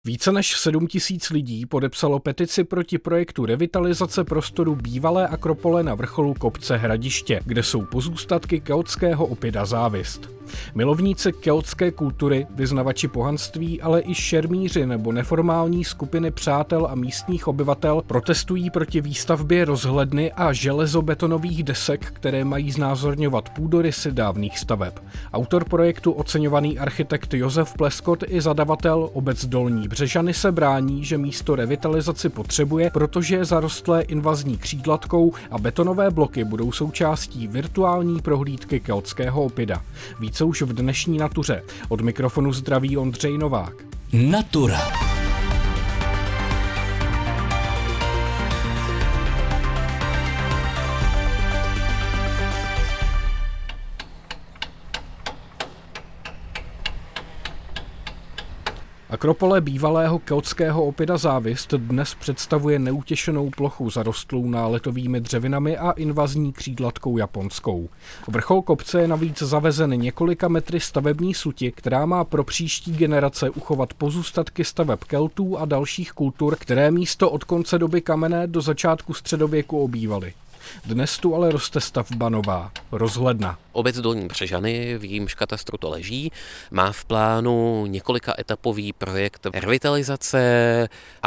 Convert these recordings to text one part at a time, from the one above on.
Více než 7 000 lidí podepsalo petici proti projektu revitalizace prostoru bývalé akropole na vrcholu kopce Hradiště, kde jsou pozůstatky keltského opida Závist. Milovníci keltské kultury, vyznavači pohanství, ale i šermíři nebo neformální skupiny přátel a místních obyvatel protestují proti výstavbě rozhledny a železobetonových desek, které mají znázorňovat půdorysy dávných staveb. Autor projektu, oceňovaný architekt Josef Pleskot, i zadavatel obec Dolní Břežany se brání, že místo revitalizaci potřebuje, protože je zarostlé invazní křídlatkou a betonové bloky budou součástí virtuální prohlídky keltského opida. Více už v dnešní Natuře. Od mikrofonu zdraví Ondřej Novák. Natura. Akropole bývalého keltského opida Závist dnes představuje neutěšenou plochu zarostlou náletovými dřevinami a invazní křídlatkou japonskou. Vrchol kopce je navíc zavezen několika metry stavební suti, která má pro příští generace uchovat pozůstatky staveb Keltů a dalších kultur, které místo od konce doby kamenné do začátku středověku obývaly. Dnes tu ale roste stavba nová, rozhledna. Obec Dolní Břežany, v jejímž katastru to leží, má v plánu několika etapový projekt revitalizace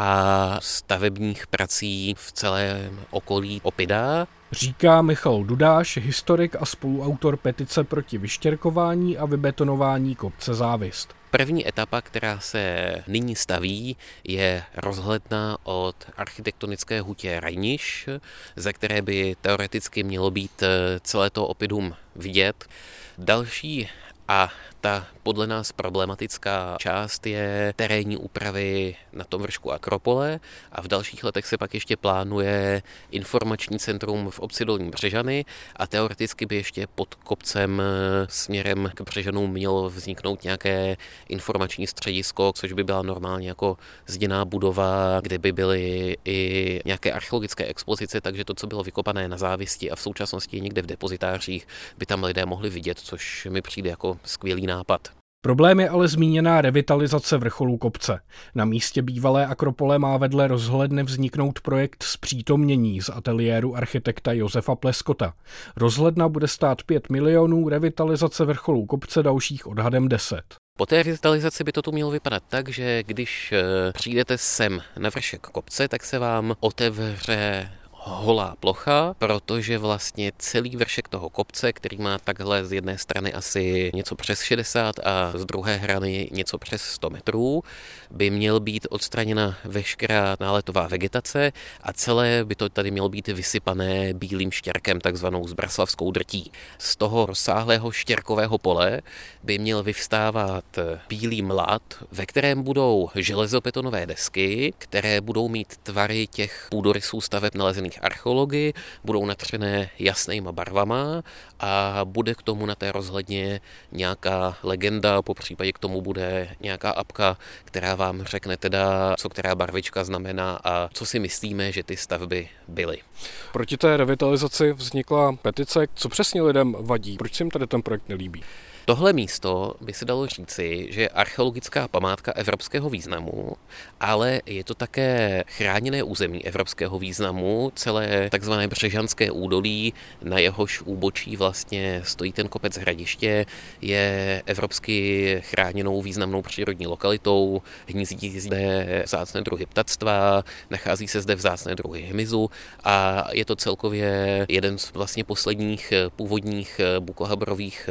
a stavebních prací v celém okolí opida. Říká Michal Dudáš, historik a spoluautor petice proti vyštěrkování a vybetonování kopce Závist. První etapa, která se nyní staví, je rozhledna od architektonické hutě Rajniš, ze které by teoreticky mělo být celé to opidum vidět. Další a ta podle nás problematická část je terénní úpravy na tom vršku akropole a v dalších letech se pak ještě plánuje informační centrum v obci Dolní Břežany a teoreticky by ještě pod kopcem směrem k Břežanům mělo vzniknout nějaké informační středisko, což by byla normálně jako zděná budova, kde by byly i nějaké archeologické expozice, takže to, co bylo vykopané na Závisti a v současnosti někde v depozitářích, by tam lidé mohli vidět, což mi přijde jako skvělý nápad. Problém je ale zmíněná revitalizace vrcholů kopce. Na místě bývalé akropole má vedle rozhledny vzniknout projekt zpřítomnění z ateliéru architekta Josefa Pleskota. Rozhledna bude stát 5 milionů, revitalizace vrcholů kopce dalších odhadem 10. Po té revitalizaci by to tu mělo vypadat tak, že když přijdete sem na vršek kopce, tak se vám otevře holá plocha, protože vlastně celý vršek toho kopce, který má takhle z jedné strany asi něco přes 60 a z druhé hrany něco přes 100 metrů, by měl být odstraněna veškerá náletová vegetace a celé by to tady mělo být vysypané bílým štěrkem, takzvanou zbraslavskou drtí. Z toho rozsáhlého štěrkového pole by měl vyvstávat bílý mlad, ve kterém budou železobetonové desky, které budou mít tvary těch půdorysů staveb nalezených archeology, budou natřené jasnýma barvama a bude k tomu na té rozhledně nějaká legenda, popřípadě k tomu bude nějaká apka, která vám řekne teda, co která barvička znamená a co si myslíme, že ty stavby byly. Proti té revitalizaci vznikla petice. Co přesně lidem vadí? Proč se jim tady ten projekt nelíbí? Tohle místo by se dalo říci, že je archeologická památka evropského významu, ale je to také chráněné území evropského významu, celé takzvané Břežanské údolí, na jehož úbočí vlastně stojí ten kopec Hradiště, je evropsky chráněnou významnou přírodní lokalitou, hnízdí zde vzácné druhy ptactva, nachází se zde vzácné druhy hmyzu a je to celkově jeden z vlastně posledních původních bukohabrových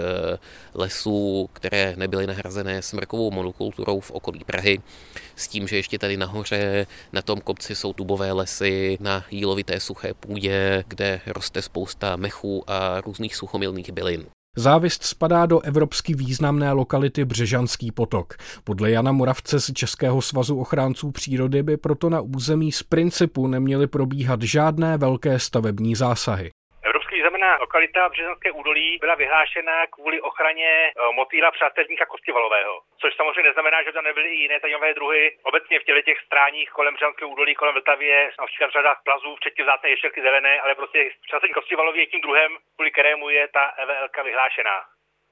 lesů, které nebyly nahrazené smrkovou monokulturou v okolí Prahy, s tím, že ještě tady nahoře na tom kopci jsou dubové lesy na jílovité suché půdě, kde roste spousta mechů a různých suchomilných bylin. Závist spadá do evropsky významné lokality Břežanský potok. Podle Jana Moravce z Českého svazu ochránců přírody by proto na území z principu neměly probíhat žádné velké stavební zásahy. Významná lokalita Břežanské údolí byla vyhlášena kvůli ochraně motýla přátelníka kostivalového, což samozřejmě neznamená, že tam nebyly i jiné zajímavé druhy. Obecně v těch stráních kolem Břežanského údolí, kolem Vltavy je například řada plazů, včetně vzácné ještěrky zelené, ale prostě přátelník kostivalový je tím druhem, kvůli kterému je ta EVLka vyhlášená.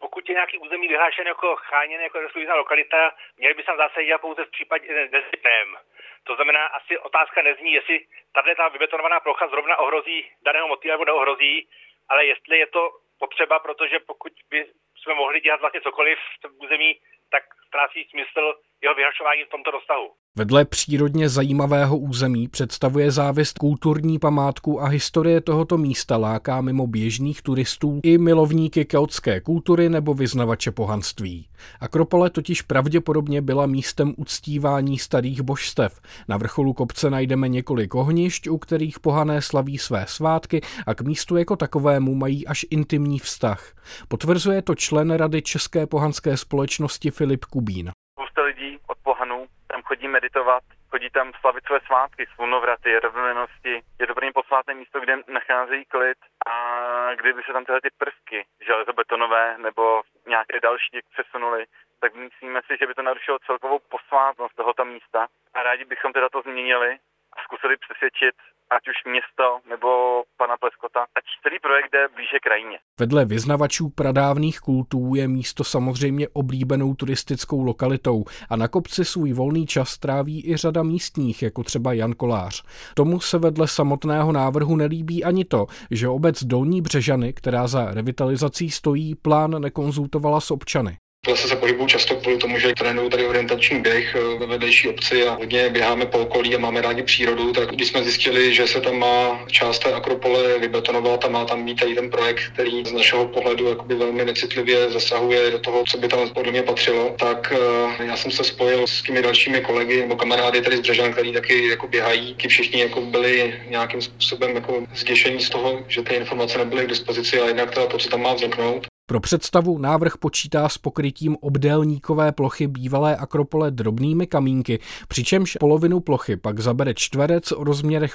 Pokud je nějaký území vyhlášené jako chráněné, jako exkluzivní lokalita, měli by se tam zase dělat pouze v případě nezbytném. To znamená, asi otázka nezní, jestli ta vybetonovaná plocha zrovna ohrozí daného motýla nebo neohrozí, ale jestli je to potřeba, protože pokud by jsme mohli dělat vlastně cokoliv v tom území, tak ztrácí smysl jeho vyhlašování v tomto rozsahu. Vedle přírodně zajímavého území představuje Závist kulturní památku a historie tohoto místa láká mimo běžných turistů i milovníky keltské kultury nebo vyznavače pohanství. Akropole totiž pravděpodobně byla místem uctívání starých božstev. Na vrcholu kopce najdeme několik ohnišť, u kterých pohané slaví své svátky a k místu jako takovému mají až intimní vztah. Potvrzuje to člen Rady České pohanské společnosti Filip Kubín. Spousta lidí od pohanů tam chodí meditovat, chodí tam slavit své svátky, slunovraty, rovnomennosti. Je to pro ně posvátné místo, kde nacházejí klid a kdyby se tam tyhle ty prvky železobetonové nebo nějaké další přesunuly, tak myslíme si, že by to narušilo celkovou posvátnost tohoto místa a rádi bychom teda to změnili a zkusili přesvědčit ať už město nebo pana Pleskota, ať celý projekt jde blíže krajině. Vedle vyznavačů pradávných kultů je místo samozřejmě oblíbenou turistickou lokalitou a na kopci svůj volný čas tráví i řada místních, jako třeba Jan Kolář. Tomu se vedle samotného návrhu nelíbí ani to, že obec Dolní Břežany, která za revitalizací stojí, plán nekonzultovala s občany. Zase se pohybuju často kvůli tomu, že trénuju tady orientační běh ve vedlejší obci a hodně běháme po okolí a máme rádi přírodu, tak když jsme zjistili, že se tam má část té akropole vybetonovat a má tam být tady ten projekt, který z našeho pohledu jakoby velmi necitlivě zasahuje do toho, co by tam podle mě patřilo, tak já jsem se spojil s těmi dalšími kolegy nebo kamarády tady z Břežan, kteří taky jako běhají, ti všichni jako byli nějakým způsobem jako zděšení z toho, že ty informace nebyly k dispozici a jednak to, co tam má vzniknout. Pro představu návrh počítá s pokrytím obdélníkové plochy bývalé akropole drobnými kamínky, přičemž polovinu plochy pak zabere čtverec o rozměrech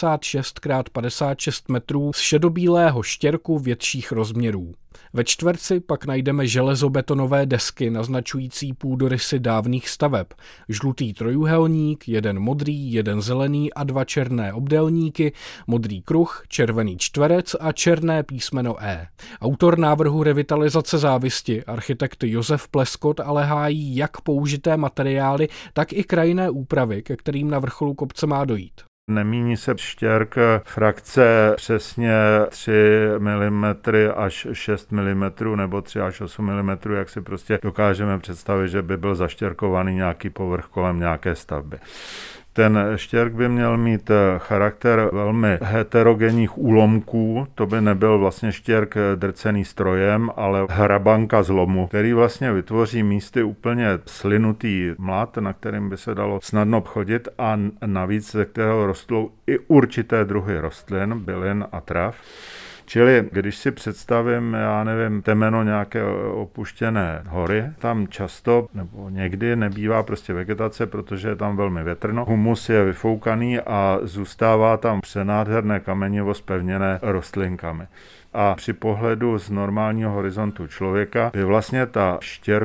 56x56 metrů z šedobílého štěrku větších rozměrů. Ve čtverci pak najdeme železobetonové desky naznačující půdorysy dávných staveb. Žlutý trojúhelník, jeden modrý, jeden zelený a dva černé obdélníky, modrý kruh, červený čtverec a černé písmeno E. Autor návrhu revitalizace Závisti, architekt Josef Pleskot, ale hájí jak použité materiály, tak i krajinné úpravy, ke kterým na vrcholu kopce má dojít. Nemíní se štěrk frakce přesně 3 mm až 6 mm nebo 3 až 8 mm, jak si prostě dokážeme představit, že by byl zaštěrkovaný nějaký povrch kolem nějaké stavby. Ten štěrk by měl mít charakter velmi heterogenních úlomků, to by nebyl vlastně štěrk drcený strojem, ale hrabanka z lomu, který vlastně vytvoří místy úplně slinutý mlad, na kterým by se dalo snadno chodit a navíc ze kterého rostlou i určité druhy rostlin, bylin a trav. Čili když si představím, já nevím, temeno nějaké opuštěné hory, tam často nebo někdy nebývá prostě vegetace, protože je tam velmi větrno. Humus je vyfoukaný a zůstává tam přenádherné kamenivo zpevněné rostlinkami. A při pohledu z normálního horizontu člověka by vlastně ta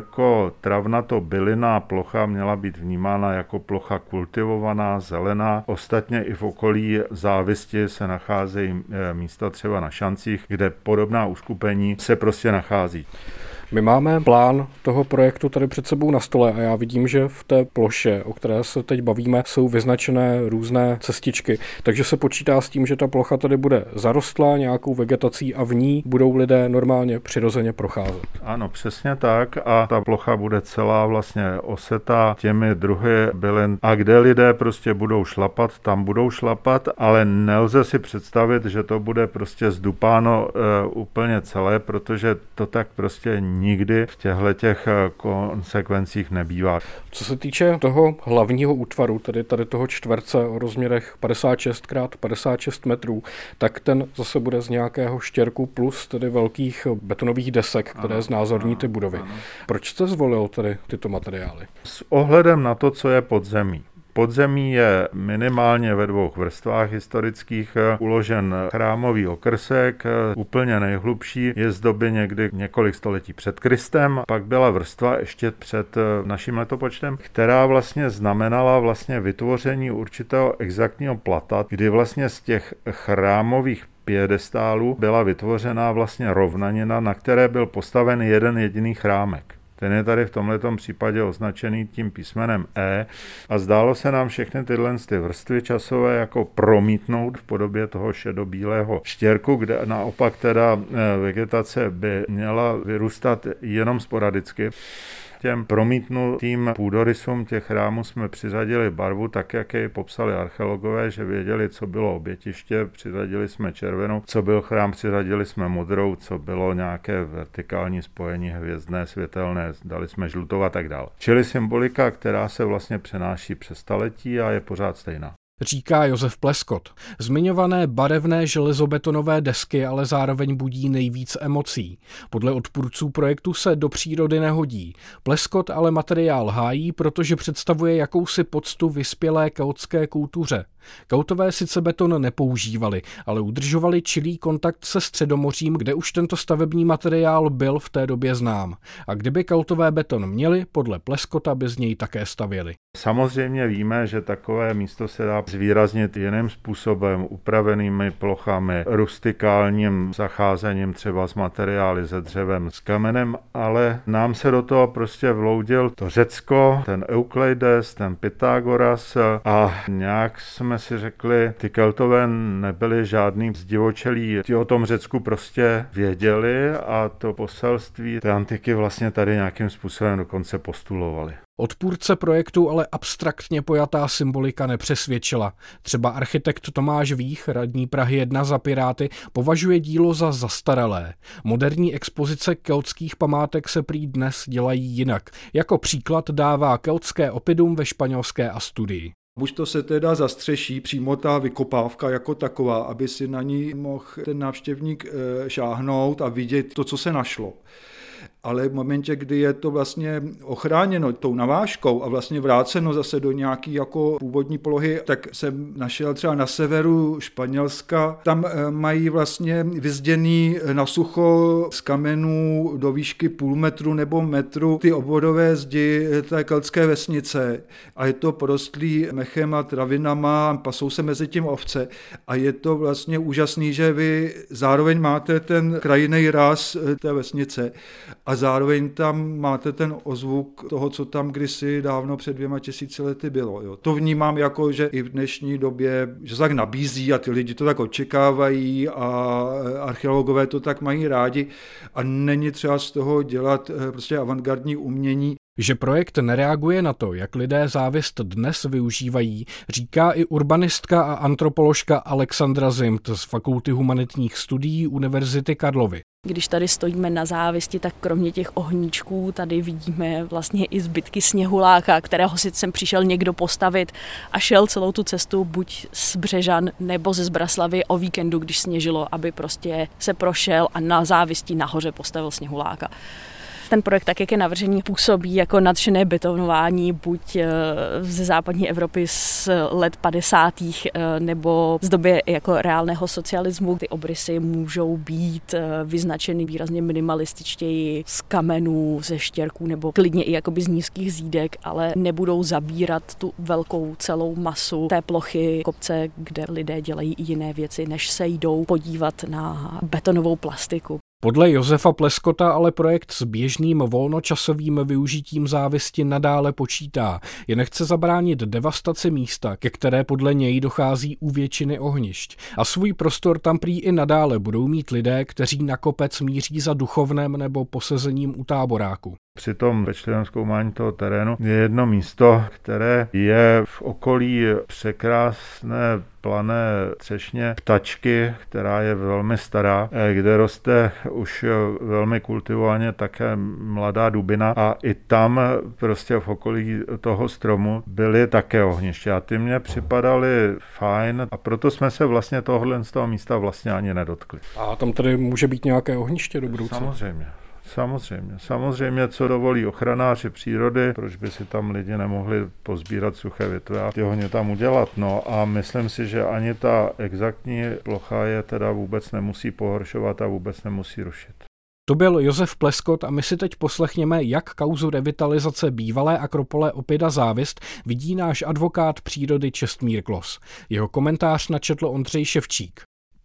štěrko-travnato-bylinná plocha měla být vnímána jako plocha kultivovaná, zelená. Ostatně i v okolí Závisti se nacházejí místa třeba na Šancích, kde podobná uskupení se prostě nachází. My máme plán toho projektu tady před sebou na stole a já vidím, že v té ploše, o které se teď bavíme, jsou vyznačené různé cestičky. Takže se počítá s tím, že ta plocha tady bude zarostlá nějakou vegetací a v ní budou lidé normálně přirozeně procházet. Ano, přesně tak a ta plocha bude celá vlastně osetá těmi druhy bylin a kde lidé prostě budou šlapat, tam budou šlapat, ale nelze si představit, že to bude prostě zdupáno úplně celé, protože to tak prostě nikdy v těchto konsekvencích nebývá. Co se týče toho hlavního útvaru, tedy tady toho čtverce o rozměrech 56x56 metrů, tak ten zase bude z nějakého štěrku plus tedy velkých betonových desek, které znázorní ty budovy. Ano. Proč jste zvolil tedy tyto materiály? S ohledem na to, co je pod zemí. Podzemí je minimálně ve 2 vrstvách historických uložen chrámový okrsek, úplně nejhlubší je z doby někdy několik století před Kristem, pak byla vrstva ještě před naším letopočtem, která vlastně znamenala vlastně vytvoření určitého exaktního plata, kdy vlastně z těch chrámových piedestálu byla vytvořená vlastně rovnanina, na které byl postaven jeden jediný chrámek. Ten je tady v tomhletom případě označený tím písmenem E a zdálo se nám všechny tyhle vrstvy časové jako promítnout v podobě toho šedobílého štěrku, kde naopak teda vegetace by měla vyrůstat jenom sporadicky. Těm promítnutým půdorysům těch chrámů jsme přiřadili barvu, tak jak ji popsali archeologové, že věděli, co bylo obětiště, přiřadili jsme červenou, co byl chrám, přiřadili jsme modrou, co bylo nějaké vertikální spojení hvězdné, světelné, dali jsme žlutou a tak dále. Čili symbolika, která se vlastně přenáší přes staletí a je pořád stejná. Říká Josef Pleskot. Zmiňované barevné železobetonové desky ale zároveň budí nejvíc emocí. Podle odpůrců projektu se do přírody nehodí. Pleskot ale materiál hájí, protože představuje jakousi poctu vyspělé keltské kultuře. Keltové sice beton nepoužívali, ale udržovali čilý kontakt se Středomořím, kde už tento stavební materiál byl v té době znám. A kdyby Keltové beton měli, podle Pleskota by z něj také stavěli. Samozřejmě víme, že takové místo se dá zvýraznit jiným způsobem, upravenými plochami, rustikálním zacházením třeba s materiály, se dřevem, s kamenem, ale nám se do toho prostě vloudil to Řecko, ten Eukleides, ten Pythagoras a nějak jsme si řekli, ty Keltové nebyli žádný zdivočelí, ti o tom Řecku prostě věděli a to poselství té antiky vlastně tady nějakým způsobem dokonce postulovali. Odpůrce projektu ale abstraktně pojatá symbolika nepřesvědčila. Třeba architekt Tomáš Vích, radní Prahy 1 za Piráty, považuje dílo za zastaralé. Moderní expozice keltských památek se prý dnes dělají jinak. Jako příklad dává keltské oppidum ve španělské Asturii. Buď to se teda zastřeší přímo ta vykopávka jako taková, aby si na ní mohl ten návštěvník šáhnout a vidět to, co se našlo. Ale v momentě, kdy je to vlastně ochráněno tou navážkou a vlastně vráceno zase do nějaký jako původní polohy, tak jsem našel třeba na severu Španělska, tam mají vlastně vyzděný na sucho z kamenů do výšky půl metru nebo metru ty obvodové zdi té keltské vesnice a je to porostlý mechem a travinama, pasou se mezi tím ovce a je to vlastně úžasný, že vy zároveň máte ten krajinný ráz té vesnice a zároveň tam máte ten ozvuk toho, co tam kdysi dávno před 2000 lety bylo. Jo. To vnímám jako, že i v dnešní době, že se tak nabízí a ty lidi to tak očekávají a archeologové to tak mají rádi a není třeba z toho dělat prostě avantgardní umění. Že projekt nereaguje na to, jak lidé závist dnes využívají, říká i urbanistka a antropoložka Alexandra Zimt z Fakulty humanitních studií Univerzity Karlovy. Když tady stojíme na závisti, tak kromě těch ohníčků tady vidíme vlastně i zbytky sněhuláka, kterého si sem přišel někdo postavit a šel celou tu cestu buď z Břežan nebo ze Zbraslavy o víkendu, když sněžilo, aby prostě se prošel a na závisti nahoře postavil sněhuláka. Ten projekt, tak jak je navržený, působí jako nadšené betonování buď ze západní Evropy z let 50. nebo z doby jako reálného socialismu. Ty obrysy můžou být vyznačeny výrazně minimalističtěji z kamenů, ze štěrků nebo klidně i jakoby z nízkých zídek, ale nebudou zabírat tu velkou celou masu té plochy kopce, kde lidé dělají i jiné věci, než se jdou podívat na betonovou plastiku. Podle Josefa Pleskota ale projekt s běžným volnočasovým využitím závisti nadále počítá. Jen chce zabránit devastaci místa, ke které podle něj dochází u většiny ohnišť. A svůj prostor tam prý i nadále budou mít lidé, kteří na kopec míří za duchovnem nebo posezením u táboráku. Při tom pečlivém zkoumání toho terénu je jedno místo, které je v okolí překrásné plané třešně ptačky, která je velmi stará, kde roste už velmi kultivovaně také mladá dubina a i tam prostě v okolí toho stromu byly také ohniště a ty mě připadaly fajn a proto jsme se vlastně tohohle z toho místa vlastně ani nedotkli. A tam tedy může být nějaké ohniště do budoucna? Samozřejmě, co dovolí ochranáři přírody, proč by si tam lidi nemohli pozbírat suché větve a ty ohně tam udělat. No a myslím si, že ani ta exaktní plocha je teda vůbec nemusí pohoršovat a vůbec nemusí rušit. To byl Josef Pleskot a my si teď poslechněme, jak kauzu revitalizace bývalé akropole Oppida Závist vidí náš advokát přírody Čestmír Klos. Jeho komentář načetl Ondřej Ševčík.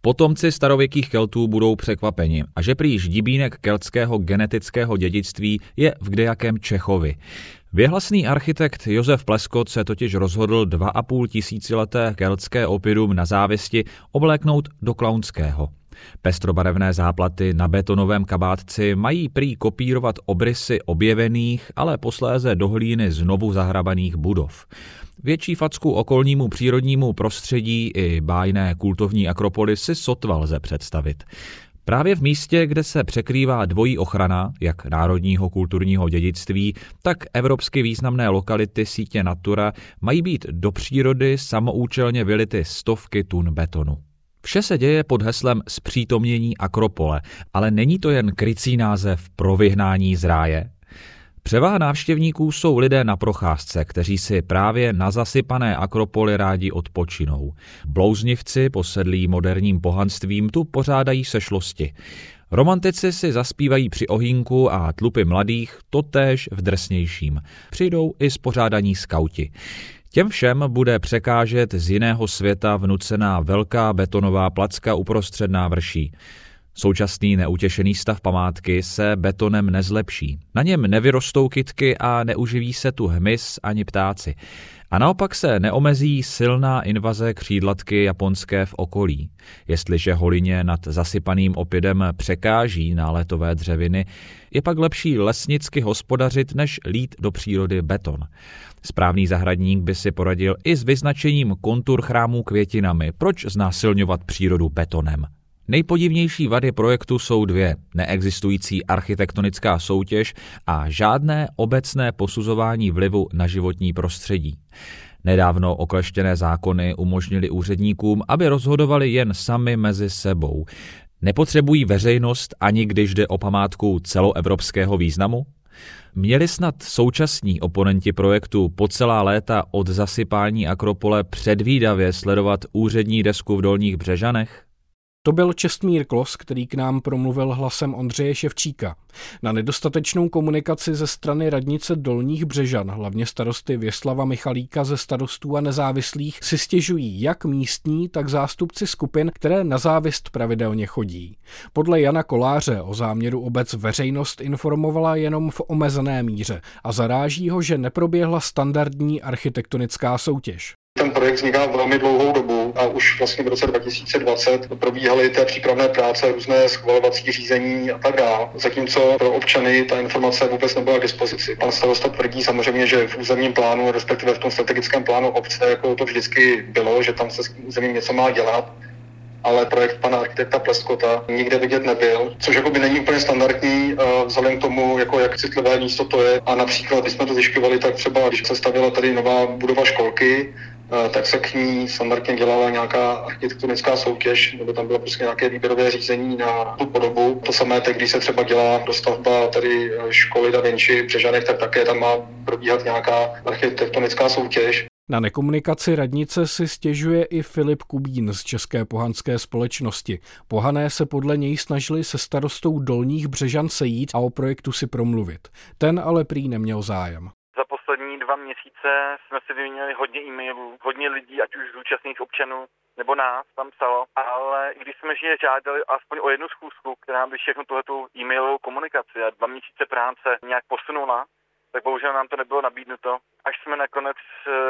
Potomci starověkých Keltů budou překvapeni a že prý ždibínek keltského genetického dědictví je v kdejakém Čechovi. Věhlasný architekt Josef Pleskot se totiž rozhodl 2,5 tisícileté keltské oppidum na závisti obléknout do klaunského. Pestrobarevné záplaty na betonovém kabátci mají prý kopírovat obrysy objevených, ale posléze do hlíny znovu zahrabaných budov. Větší facku okolnímu přírodnímu prostředí i bájné kultovní akropoly si sotva lze představit. Právě v místě, kde se překrývá dvojí ochrana, jak národního kulturního dědictví, tak evropsky významné lokality sítě Natura, mají být do přírody samoučelně vylity stovky tun betonu. Vše se děje pod heslem zpřítomnění akropole, ale není to jen krycí název pro vyhnání z ráje. Převaha návštěvníků jsou lidé na procházce, kteří si právě na zasypané akropoli rádi odpočinou. Blouznivci, posedlí moderním pohanstvím, tu pořádají sešlosti. Romantici si zaspívají při ohýnku a tlupy mladých totéž v drsnějším. Přijdou i spořádaní skauti. Těm všem bude překážet z jiného světa vnucená velká betonová placka uprostřed návrší. Současný neutěšený stav památky se betonem nezlepší. Na něm nevyrostou kytky a neuživí se tu hmyz ani ptáci. A naopak se neomezí silná invaze křídlatky japonské v okolí. Jestliže holině nad zasypaným oppidem překáží náletové dřeviny, je pak lepší lesnicky hospodařit, než lít do přírody beton. Správný zahradník by si poradil i s vyznačením kontur chrámů květinami. Proč znásilňovat přírodu betonem? Nejpodivnější vady projektu jsou dvě: neexistující architektonická soutěž a žádné obecné posuzování vlivu na životní prostředí. Nedávno okleštěné zákony umožnily úředníkům, aby rozhodovali jen sami mezi sebou. Nepotřebují veřejnost, ani když jde o památku celoevropského významu? Měli snad současní oponenti projektu po celá léta od zasypání akropole předvídavě sledovat úřední desku v Dolních Břežanech? To byl Čestmír Klos, který k nám promluvil hlasem Ondřeje Ševčíka. Na nedostatečnou komunikaci ze strany radnice Dolních Břežan, hlavně starosty Věslava Michalíka ze Starostů a nezávislých, si stěžují jak místní, tak zástupci skupin, které na závist pravidelně chodí. Podle Jana Koláře o záměru obec veřejnost informovala jenom v omezené míře a zaráží ho, že neproběhla standardní architektonická soutěž. Ten projekt vzniká velmi dlouhou dobu a už vlastně v roce 2020 probíhaly té přípravné práce, různé schvalovací řízení a tak dále. Zatímco pro občany ta informace vůbec nebyla k dispozici. Pan starosta tvrdí samozřejmě, že v územním plánu, respektive v tom strategickém plánu obce, jako to vždycky bylo, že tam se s územím něco má dělat, ale projekt pana architekta Pleskota nikde vidět nebyl, což jakoby není úplně standardní vzhledem k tomu, jako jak citlivé místo to je. A například, když jsme to zjišťovali, tak třeba když se stavěla tady nová budova školky, tak se k ní standardně dělala nějaká architektonická soutěž, nebo tam bylo prostě nějaké výběrové řízení na tu podobu. To samé teď, když se třeba dělá dostavba tady školy Da Vinci v Břežanech, tak také tam má probíhat nějaká architektonická soutěž. Na nekomunikaci radnice si stěžuje i Filip Kubín z České pohanské společnosti. Pohané se podle něj snažili se starostou Dolních Břežan sejít a o projektu si promluvit. Ten ale prý neměl zájem. Za poslední 2 měsíce jsme si vyměnili hodně e-mailů, hodně lidí, ať už zúčastněných občanů nebo nás tam psalo, ale i když jsme je žádali aspoň o jednu schůzku, která by všechno tuhletu e-mailovou komunikaci a 2 měsíce práce nějak posunula, tak bohužel nám to nebylo nabídnuto. Až jsme nakonec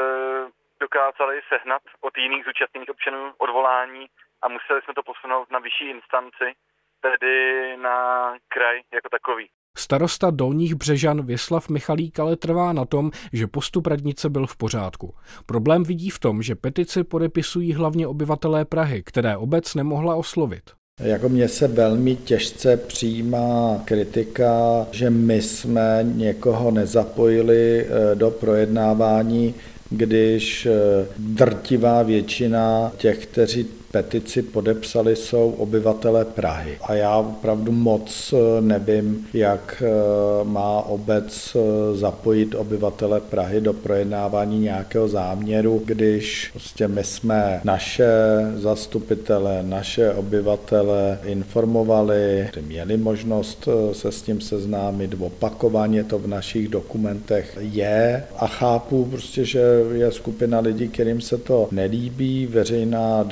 dokázali sehnat od jiných zúčastněných občanů odvolání a museli jsme to posunout na vyšší instanci, tedy na kraj jako takový. Starosta Dolních Břežan Věslav Michalík ale trvá na tom, že postup radnice byl v pořádku. Problém vidí v tom, že petici podepisují hlavně obyvatelé Prahy, které obec nemohla oslovit. Jako mně se velmi těžce přijímá kritika, že my jsme někoho nezapojili do projednávání, když drtivá většina těch, kteří petici podepsali, jsou obyvatelé Prahy. A já opravdu moc nevím, jak má obec zapojit obyvatele Prahy do projednávání nějakého záměru, když prostě my jsme naše zastupitele, naše obyvatele informovali, měli možnost se s tím seznámit, opakovaně to v našich dokumentech je a chápu prostě, že je skupina lidí, kterým se to nelíbí, veřejná debata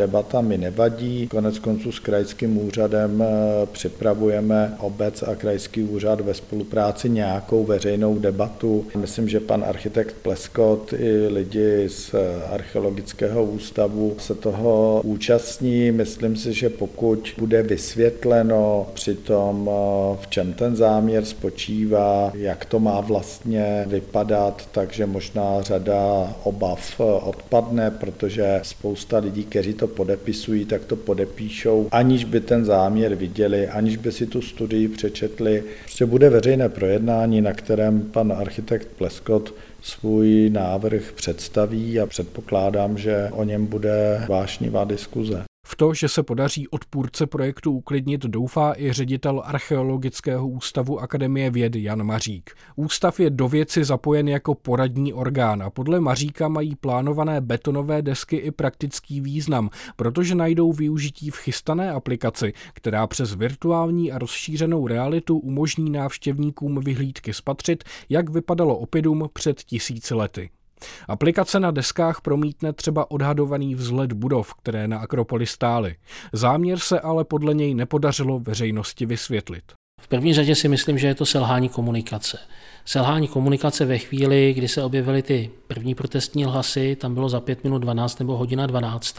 mi nevadí. Konec konců s krajským úřadem připravujeme obec a krajský úřad ve spolupráci nějakou veřejnou debatu. Myslím, že pan architekt Pleskot i lidi z Archeologického ústavu se toho účastní. Myslím si, že pokud bude vysvětleno při tom, v čem ten záměr spočívá, jak to má vlastně vypadat, takže možná řada obav odpadne, protože spousta lidí, kteří to podepisují, tak to podepíšou, aniž by ten záměr viděli, aniž by si tu studii přečetli. Prostě bude veřejné projednání, na kterém pan architekt Pleskot svůj návrh představí a předpokládám, že o něm bude vášnivá diskuze. V to, že se podaří odpůrce projektu uklidnit, doufá i ředitel Archeologického ústavu Akademie věd Jan Mařík. Ústav je do věci zapojen jako poradní orgán a podle Maříka mají plánované betonové desky i praktický význam, protože najdou využití v chystané aplikaci, která přes virtuální a rozšířenou realitu umožní návštěvníkům vyhlídky spatřit, jak vypadalo oppidum před 1000 lety. Aplikace na deskách promítne třeba odhadovaný vzhled budov, které na Akropoli stály. Záměr se ale podle něj nepodařilo veřejnosti vysvětlit. V první řadě si myslím, že je to selhání komunikace. Selhání komunikace ve chvíli, kdy se objevily ty první protestní hlasy, tam bylo za 5 minut 12 nebo hodina 12.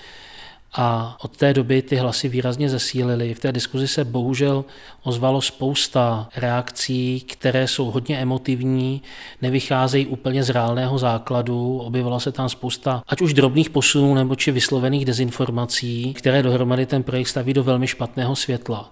A od té doby ty hlasy výrazně zesílily. V té diskuzi se bohužel ozvalo spousta reakcí, které jsou hodně emotivní, nevycházejí úplně z reálného základu, objevila se tam spousta ať už drobných posunů nebo či vyslovených dezinformací, které dohromady ten projekt staví do velmi špatného světla.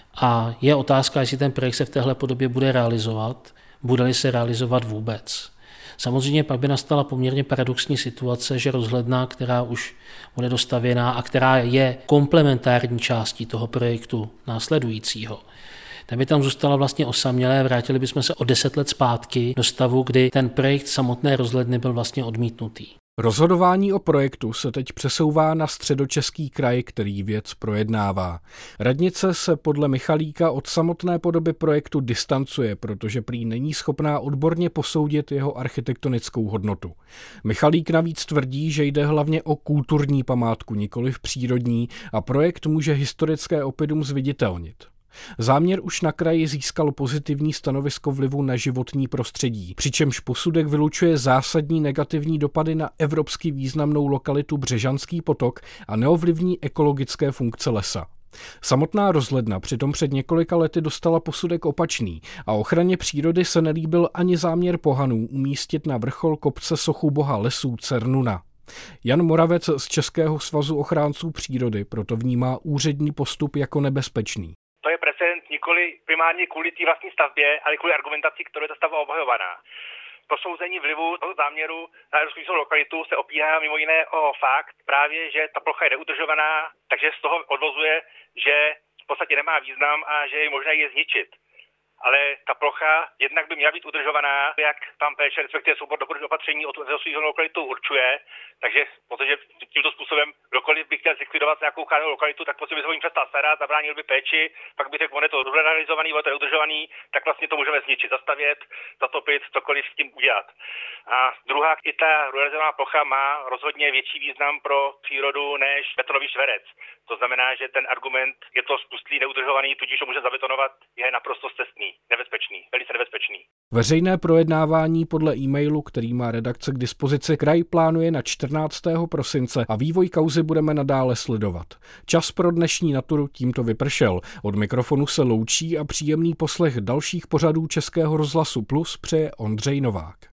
A je otázka, jestli ten projekt se v téhle podobě bude realizovat, bude-li se realizovat vůbec. Samozřejmě pak by nastala poměrně paradoxní situace, že rozhledna, která už bude dostavěná a která je komplementární částí toho projektu následujícího, ta by tam zůstala vlastně osamělé, vrátili bychom se o 10 let zpátky do stavu, kdy ten projekt samotné rozhledny byl vlastně odmítnutý. Rozhodování o projektu se teď přesouvá na Středočeský kraj, který věc projednává. Radnice se podle Michalíka od samotné podoby projektu distancuje, protože prý není schopná odborně posoudit jeho architektonickou hodnotu. Michalík navíc tvrdí, že jde hlavně o kulturní památku, nikoliv přírodní, a projekt může historické oppidum zviditelnit. Záměr už na kraji získal pozitivní stanovisko vlivu na životní prostředí, přičemž posudek vylučuje zásadní negativní dopady na evropsky významnou lokalitu Břežanský potok a neovlivní ekologické funkce lesa. Samotná rozhledna přitom před několika lety dostala posudek opačný a ochraně přírody se nelíbil ani záměr pohanů umístit na vrchol kopce sochu boha lesů Cernuna. Jan Moravec z Českého svazu ochránců přírody proto vnímá úřední postup jako nebezpečný. To je precedent nikoli primárně kvůli té vlastní stavbě, ale kvůli argumentaci, kterou je ta stavba obhajovaná. Posouzení vlivu toho záměru na rozklíčenou lokalitu se opírá mimo jiné o fakt právě, že ta plocha je neudržovaná, takže z toho odvozuje, že v podstatě nemá význam a že je možné ji zničit. Ale ta plocha jednak by měla být udržovaná, jak tam péče, respektive soubor doporučených opatření od rozšířenou lokalitu určuje. Takže protože tímto způsobem kdokoliv by chtěl zlikvidovat nějakou chráněnou lokalitu, tak prostě by se o ní přestal starat, zabránil by péči, pak by řekl, on je to realizovaný, on je to udržovaný, tak vlastně to můžeme zničit, zastavět, zatopit, cokoliv s tím udělat. A druhá, i ta realizovaná plocha má rozhodně větší význam pro přírodu než betonový šverec. To znamená, že ten argument je to spustlý, neudržovaný, tudíž to může zabetonovat, je naprosto scestný, nebezpečný, velice nebezpečný. Veřejné projednávání podle e-mailu, který má redakce k dispozici, kraj plánuje na 14. prosince a vývoj kauzy budeme nadále sledovat. Čas pro dnešní Naturu tímto vypršel. Od mikrofonu se loučí a příjemný poslech dalších pořadů Českého rozhlasu Plus přeje Ondřej Novák.